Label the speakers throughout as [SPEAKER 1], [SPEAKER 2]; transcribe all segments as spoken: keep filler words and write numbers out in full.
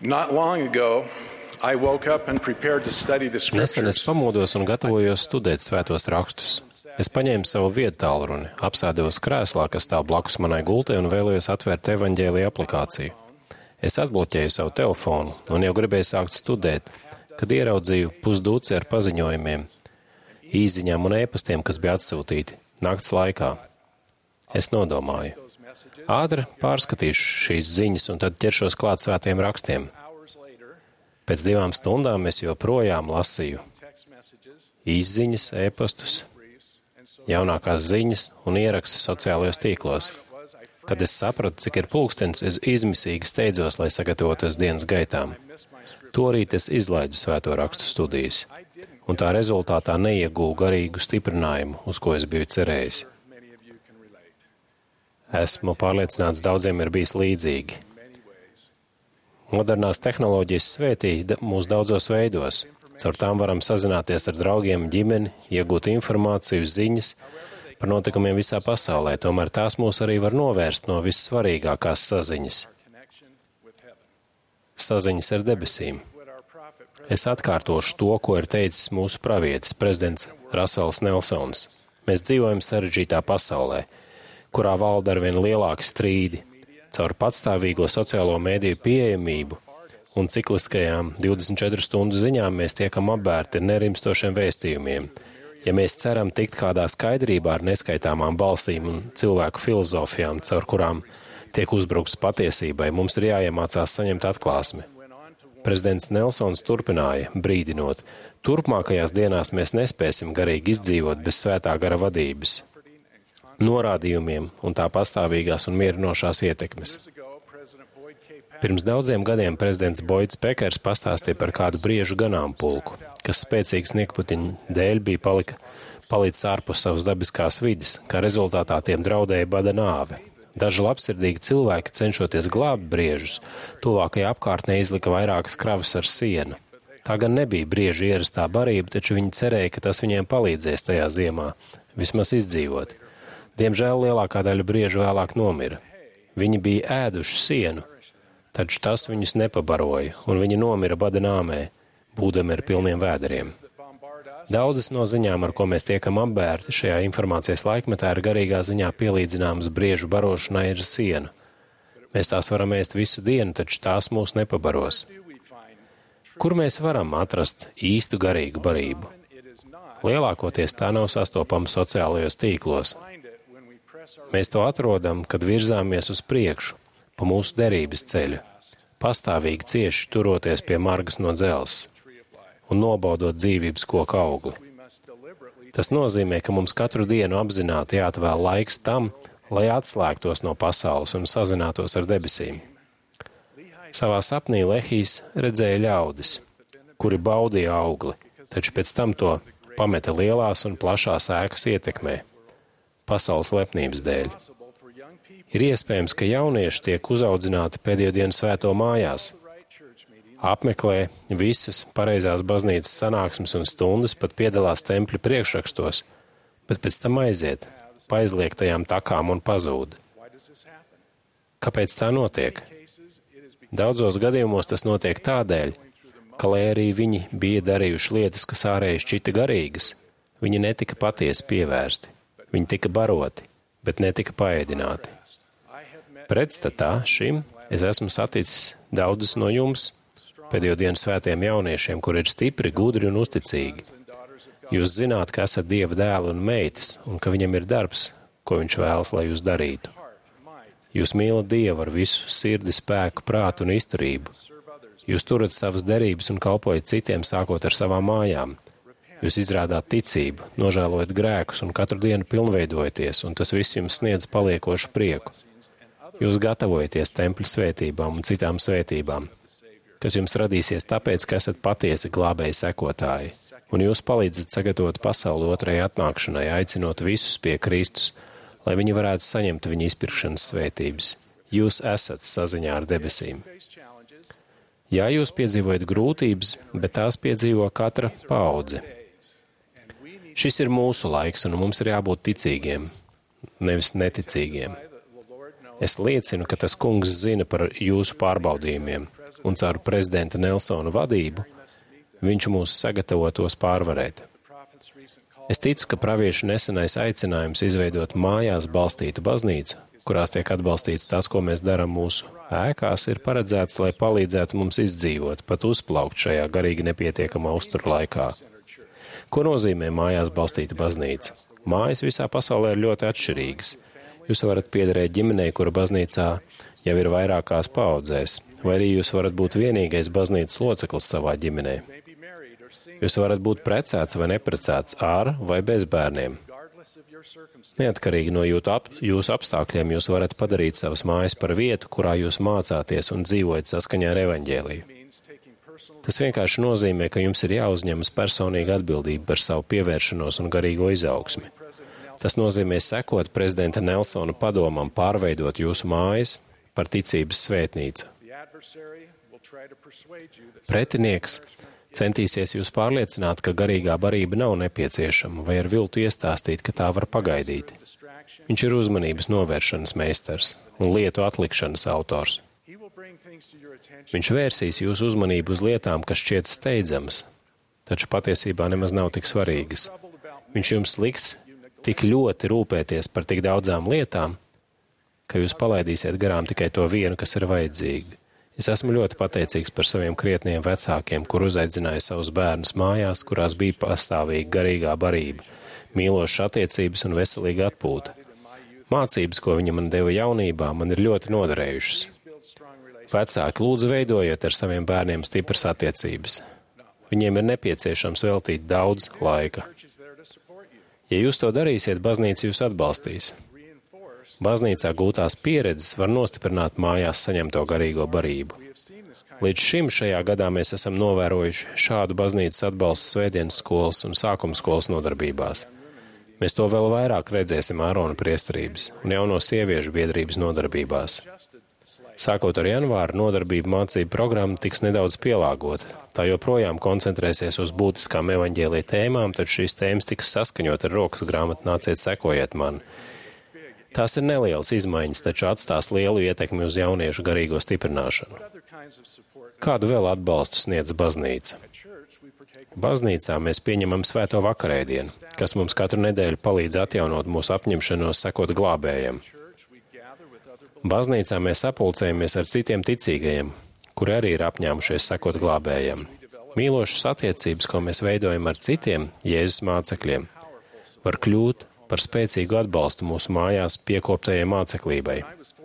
[SPEAKER 1] Not long ago, I woke up and prepared to study the
[SPEAKER 2] Nesen es
[SPEAKER 1] scriptures.
[SPEAKER 2] pamodos un gatavojos studēt svētos rakstus. Es paņēmu savu vietu tālruni, apsēdos krēslā, kas stāv blakus manai gultei, un vēlējos atvērt evaņģēlija aplikāciju. Es atbloķēju savu telefonu un jau gribēju sākt studēt, kad ieraudzīju pusdūci ar paziņojumiem, īziņām un ēpastiem, kas bija atsūtīti nakts laikā. Es nodomāju. Ātri pārskatīšu šīs ziņas un tad ķeršos klāt svētiem rakstiem. Pēc divām stundām es joprojām lasīju īsziņas, ēpastus, jaunākās ziņas un ierakstus sociālajos tīklos. Kad es sapratu, cik ir pulkstenis, es izmisīgi steidzos, lai sagatavotos dienas gaitām. Torīt es izlaidu svēto rakstu studijas, un tā rezultātā neiegūju garīgu stiprinājumu, uz ko es biju cerējis. Esmu pārliecināts, daudziem ir bijis līdzīgi. Modernās tehnoloģijas svētī mūs daudzos veidos. Caur tām varam sazināties ar draugiem, ģimeni, iegūt informāciju, ziņas par notikumiem visā pasaulē. Tomēr tās mūs arī var novērst no vissvarīgākās saziņas. Saziņas ar debesīm. Es atkārtošu to, ko ir teicis mūsu pravietis, prezidents Rasels Nelsons. Mēs dzīvojam sarežģītā pasaulē, kurā valda arvien lielāki strīdi. Caur patstāvīgo sociālo mēdīju pieejamību un cikliskajām divdesmit četru stundu ziņām mēs tiekam apbērti ar nerimstošiem vēstījumiem. Ja mēs ceram tikt kādā skaidrībā ar neskaitāmām balstīm un cilvēku filozofijām, caur kurām tiek uzbrukts patiesībai, mums ir jāiemācās saņemt atklāsmi. Prezidents Nelsons turpināja, brīdinot, turpmākajās dienās mēs nespēsim garīgi izdzīvot bez svētā gara vadības, norādījumiem un tā pastāvīgās un mierinošās ietekmes. Pirms daudziem gadiem prezidents Boids Pekers pastāstīja par kādu briežu ganāmpulku, kas spēcīgas niekputiņu dēļ bija palika, palicis ārpus savas dabiskās vides, kā rezultātā tiem draudēja bada nāve. Daži labsirdīgi cilvēki, cenšoties glābt briežus, tuvākajā apkārtnē izlika vairākas kravas ar sienu. Tā gan nebija briežu ierastā barība, taču viņi cerēja, ka tas viņiem palīdzēs tajā ziemā, vismaz izdzīvot. Diemžēl lielākā daļa briežu vēlāk nomira. Viņi bija ēduši sienu, taču tas viņus nepabaroja, un viņi nomira bada nāmē, būdami ar pilniem vēderiem. Daudzas no ziņām, ar ko mēs tiekam apbērti šajā informācijas laikmetā, ir garīgā ziņā pielīdzināmas briežu barošanai ar sienu. Mēs tās varam ēst visu dienu, taču tās mūs nepabaros. Kur mēs varam atrast īstu garīgu barību? Lielākoties tā nav sastopama sociālajos tīklos. Mēs to atrodam, kad virzāmies uz priekšu, pa mūsu derības ceļu, pastāvīgi cieši turoties pie margas no dzelzs un nobaudot dzīvības koka augli. Tas nozīmē, ka mums katru dienu apzināti jāatvēl laiks tam, lai atslēgtos no pasaules un sazinātos ar debesīm. Savā sapnī Lehijs redzēja ļaudis, kuri baudīja augli, taču pēc tam to pameta lielās un plašās ēkas ietekmē, pasaules lepnības dēļ. Ir iespējams, ka jaunieši tiek uzaudzināti pēdējo dienu svēto mājās, apmeklē visas pareizās baznīcas sanāksmes un stundas, pat piedalās tempļa priekšrakstos, bet pēc tam aiziet pa aizliegtajām takām un pazūd. Kāpēc tā notiek? Daudzos gadījumos tas notiek tādēļ, ka, lai arī viņi bija darījuši lietas, kas ārēji šķita garīgas, viņi netika patiesi pievērsti. Viņi tika baroti, bet netika paēdināti. Pretstatā šim es esmu saticis daudzus no jums, pēdējo dienu svētiem jauniešiem, kur ir stipri, gudri un uzticīgi. Jūs zināt, ka esat Dieva dēli un meitas, un ka viņam ir darbs, ko viņš vēlas, lai jūs darītu. Jūs mīlat Dievu ar visu sirdi, spēku, prātu un izturību. Jūs turat savas derības un kalpojat citiem, sākot ar savām mājām. Jūs izrādāt ticību, nožēlojat grēkus un katru dienu pilnveidojaties, un tas viss jums sniedz paliekošu prieku. Jūs gatavojaties tempļa svētībām un citām svētībām, kas jums radīsies tāpēc, ka esat patiesi glābēji sekotāji, un jūs palīdzat sagatavot pasauli otrajai atnākšanai, aicinot visus pie Kristus, lai viņi varētu saņemt viņa izpirkšanas svētības. Jūs esat saziņā ar debesīm. Jā, jūs piedzīvojat grūtības, bet tās piedzīvo katra paudze. Šis ir mūsu laiks, un mums ir jābūt ticīgiem, nevis neticīgiem. Es liecinu, ka tas kungs zina par jūsu pārbaudījumiem. un caur prezidenta Nelsona vadību viņš mūs sagatavo tos pārvarēt. Es ticu, ka praviešu nesenais aicinājums izveidot mājās balstītu baznīcu, kurās tiek atbalstīts tas, ko mēs darām mūsu ēkās, ir paredzēts, lai palīdzētu mums izdzīvot, pat uzplaukt šajā garīgi nepietiekamā uzturlaikā. Ko nozīmē mājās balstīta baznīca? Mājas visā pasaulē ir ļoti atšķirīgas. Jūs varat piederēt ģimenei, kura baznīcā jau ir vairākās paaudzēs, vai arī jūs varat būt vienīgais baznīcas loceklis savā ģimenē. Jūs varat būt precēts vai neprecēts ar vai bez bērniem. Neatkarīgi no jūsu apstākļiem jūs varat padarīt savas mājas par vietu, kurā jūs mācāties un dzīvojat saskaņā ar evaņģēliju. Tas vienkārši nozīmē, ka jums ir jāuzņemas personīga atbildība par savu pievēršanos un garīgo izaugsmi. Tas nozīmē sekot prezidenta Nelsona padomam pārveidot jūsu mājas par ticības svētnīcu. Pretinieks centīsies jūs pārliecināt, ka garīgā barība nav nepieciešama, vai ar viltu iestāstīt, ka tā var pagaidīt. Viņš ir uzmanības novēršanas meistars un lietu atlikšanas autors. Viņš vērsīs jūsu uzmanību uz lietām, kas šķiet steidzamas, taču patiesībā nemaz nav tik svarīgas. Viņš jums liks tik ļoti rūpēties par tik daudzām lietām, ka jūs palaidīsiet garām tikai to vienu, kas ir vajadzīgi. Es esmu ļoti pateicīgs par saviem krietniem vecākiem, kur uzaicināja savus bērnus mājās, kurās bija pastāvīga garīgā barība, mīlošas attiecības un veselīga atpūta. Mācības, ko viņa man deva jaunībā, man ir ļoti noderējušas. Vecāki, lūdzu, veidojiet ar saviem bērniem stipras attiecības. Viņiem ir nepieciešams veltīt daudz laika. Ja jūs to darīsiet, baznīca jūs atbalstīs. Baznīcā gūtās pieredzes var nostiprināt mājās saņemto garīgo barību. Līdz šim šajā gadā mēs esam novērojuši šādu baznīcas atbalstu svētdienas skolas un sākuma skolas nodarbībās. Mēs to vēl vairāk redzēsim Ārona priesterības un jauno sieviešu biedrības nodarbībās. Sākot ar janvāru, nodarbību mācību programma tiks nedaudz pielāgota. Tā joprojām koncentrēsies uz būtiskām evaņģēlija tēmām, tad šīs tēmas tiks saskaņot ar rokas grāmatu Nāciet sekojiet man. Tās ir nelielas izmaiņas, taču atstās lielu ietekmi uz jauniešu garīgo stiprināšanu. Kādu vēl atbalstu sniedz baznīca? Baznīcā mēs pieņemam svēto vakarēdienu, kas mums katru nedēļu palīdz atjaunot mūsu apņemšanos sekot glābējiem. Baznīcā mēs sapulcējamies ar citiem ticīgajiem, kuri arī ir apņēmušies sekot glābējiem. Mīlošas attiecības, ko mēs veidojam ar citiem Jēzus mācekļiem, var kļūt par spēcīgu atbalstu mūsu mājās piekoptajai māceklībai.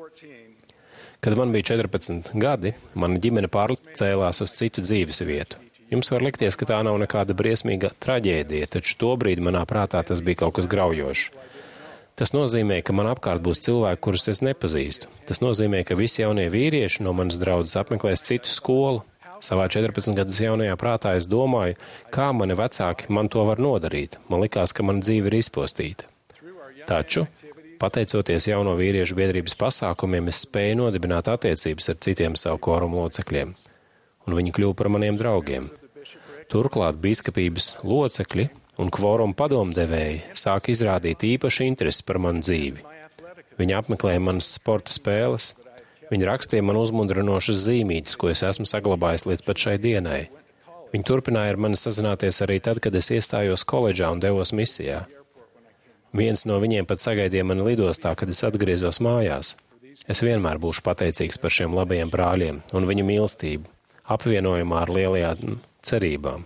[SPEAKER 2] Kad man bija četrpadsmit gadi, mana ģimene pārcēlās uz citu dzīves vietu. Jums var likties, ka tā nav nekāda briesmīga traģēdija, taču tobrīd manā prātā tas bija kaut kas graujošs. Tas nozīmē, ka man apkārt būs cilvēki, kurus es nepazīstu. Tas nozīmē, ka visi jaunie vīrieši no manas draudzes apmeklēs citu skolu. Savā četrpadsmit gadus jaunajā prātā es domāju, kā mani vecāki man to var nodarīt. Man likās, ka mana dzīve ir izpostīta. Taču, pateicoties jauno vīriešu biedrības pasākumiem, es spēju nodibināt attiecības ar citiem savu korumu locekļiem, un viņi kļuva par maniem draugiem. Turklāt biskupības locekļi un kvorumu padomdevēji sāk izrādīt īpašu interesi par manu dzīvi. Viņi apmeklēja manas sporta spēles, viņi rakstīja man uzmundrinošas zīmītes, ko es esmu saglabājis līdz pat šai dienai. Viņi turpināja ar mani sazināties arī tad, kad es iestājos koledžā un devos misijā. Viens no viņiem pat sagaidīja mani lidostā, kad es atgriezos mājās. Es vienmēr būšu pateicīgs par šiem labajiem brāļiem un viņu mīlestību, apvienojumā ar lielajām cerībām.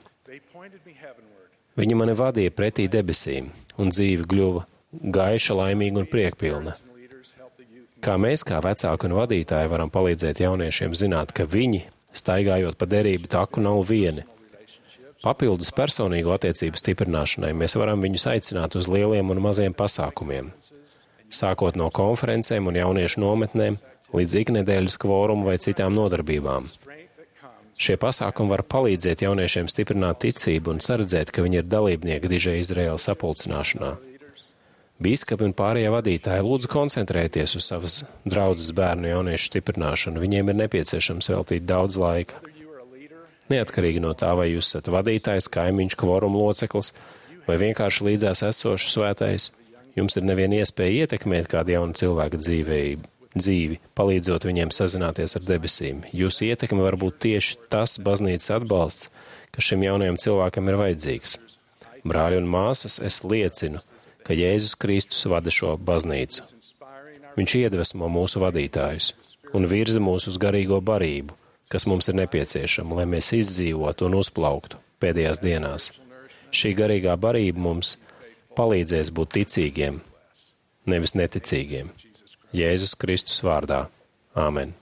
[SPEAKER 2] Viņi mani vadīja pretī debesīm, un dzīve kļuva gaiša, laimīga un priekpilna. Kā mēs, kā vecāki un vadītāji, varam palīdzēt jauniešiem zināt, ka viņi, staigājot pa derību taku, nav vieni. Papildus personīgo attiecību stiprināšanai mēs varam viņus aicināt uz lieliem un maziem pasākumiem. Sākot no konferencēm un jauniešu nometnēm, līdz iknedēļas kvorumu vai citām nodarbībām. Šie pasākumi var palīdzēt jauniešiem stiprināt ticību un saredzēt, ka viņi ir dalībnieki dižai Izraēlas sapulcināšanā. Bīskapi un pārējie vadītāji lūdzu koncentrēties uz savas draudzes bērnu jauniešu stiprināšanu. Viņiem ir nepieciešams veltīt daudz laika. Neatkarīgi no tā, vai jūs esat vadītājs, kaimiņš, kvorumu loceklis vai vienkārši līdzās esošs svētais, jums ir neviena iespēja ietekmēt kādu jaunu cilvēku dzīvību, dzīvi, palīdzot viņiem sazināties ar debesīm. Jūsu ietekme var būt tieši tas baznīcas atbalsts, kas šim jaunajam cilvēkam ir vajadzīgs. Brāļi un māsas, es liecinu, ka Jēzus Kristus vada šo baznīcu. Viņš iedvesmo mūsu vadītājus un virza mūs uz garīgo barību, kas mums ir nepieciešama, lai mēs izdzīvotu un uzplauktu pēdējās dienās. Šī garīgā barība mums palīdzēs būt ticīgiem, nevis neticīgiem. Jēzus Kristus vārdā. Āmen.